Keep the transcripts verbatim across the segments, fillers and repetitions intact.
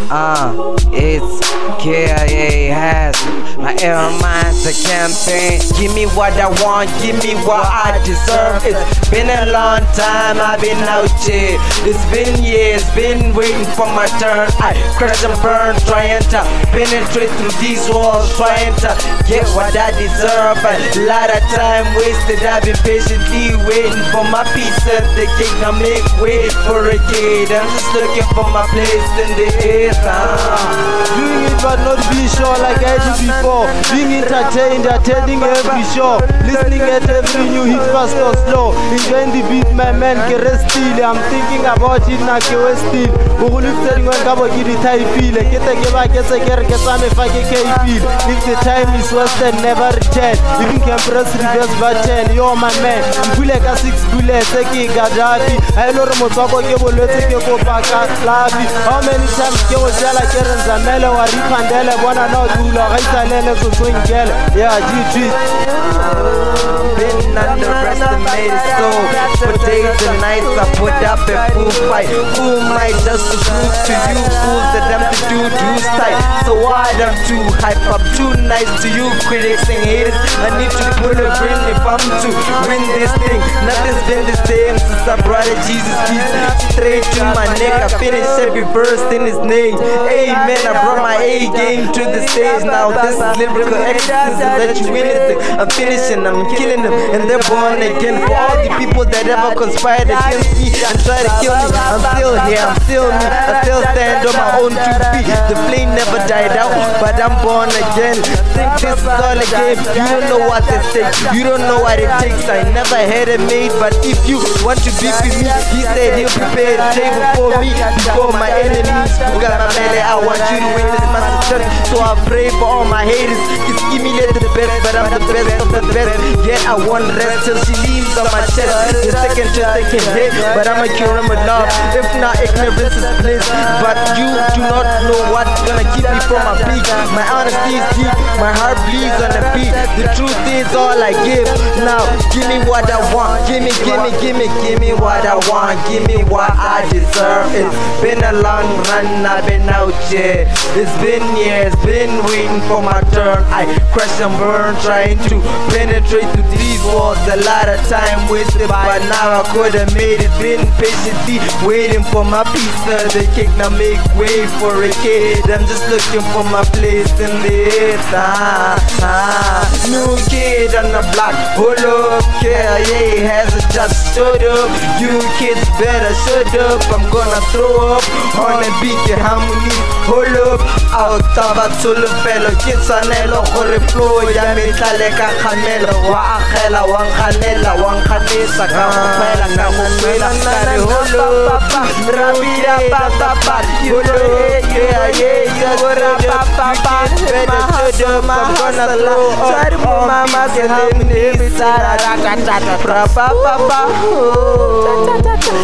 Uh, it's K I A Hazard. My air mind's a campaign. Give me what I want, give me what I deserve. It's been a long time, I've been out here. It's been years, been waiting for my turn. I crash and burn, trying to penetrate through these walls, trying to get what I deserve. A lot of time wasted, I've been patiently waiting for my piece of the cake. I make way for a kid. I'm just looking for my place in the air. Doing it but not being sure like I did before. Being entertained, attending every show, listening at every new hit fast or slow. Enjoying the beat, my man, get still. I'm thinking about it now, get still. Who live telling when Gabo get it I feel. Get a give back, get a care, get some if I get feel. If the time is wasted, never return. Even can press reverse button, you're my man. You like a six bullets, a king, Gaddafi. I know Motoko, give a little take a back at Lavi. How many times you will tell a Karen Zamela or Ripandela, one and out, who are Isalena to swing girl. Yeah, G G. Been underestimated, so for days and nights I put up a full fight. Who am I just to prove to you fools that I'm to do dues tight? So why I'm too hype, I'm too nice to you critics and haters. I need to put a grin if I'm to win this thing. Nothing's been the same since I brought it Jesus keys straight to my neck. I finish every verse in his name. Amen, I brought my A game to the stage. Now this is lyrical exorcism that you witnessing. I'm finishing, I'm killing them, and they're born again. For all the people that ever conspired against me and try to kill me, I'm still here, I'm still me. I still stand on my own two feet. The flame never died out, but I'm born again. Think this is all a game. You don't know what it takes, you don't know what it takes. I never had it made, but if you want to be with me, he said he'll prepare a table for me before my enemies. Who got my belly, I want you to witness my success. So I pray for all my haters. It's give me the best, but I'm the best of the best. Yet I won't rest till she leaves on my chest. The second to second hit, but I'ma cure him with love. If not, ignorance is bliss. But you do not know what's gonna keep me from my peak. My honesty is deep, my heart bleeds on the beat. The truth is all I give. Now, give me what I want. Give me, give me, give me, give me what I want. Give me what I deserve. It's been a long run, I've been out here. It's been years, been waiting for my turn. I crash and burn, trying to penetrate through these walls. A lot of time wasted, but now I could have made it. Been patiently waiting for my piece of the cake. Now make way for a kid. I'm just looking for my place in the air. Ah, ah. New kid on the block, hold up. K I A has just stood up. You kids better shut up. I'm gonna throw up on a beat, your harmony. Hold up, out of a solo fellow. Kids on Elo, Hore Flow, Yamitaleka Hanela, Waakela, Wankanela, Wankanesa, Kamela, Kamela, Kari Holo, Rabida, Papa, Holo, yeah, yeah, Yagora, Papa, better shut up. I'm gonna throw up on Mama's name, Sarah, Papa, Papa, oh,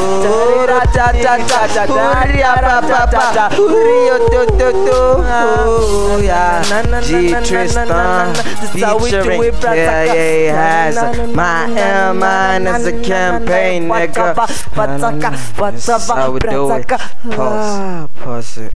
oh, yeah, G Tristan, featuring K I A Hazard. My air mine is a campaign, nigga. That's how we do it. Pause, pause it.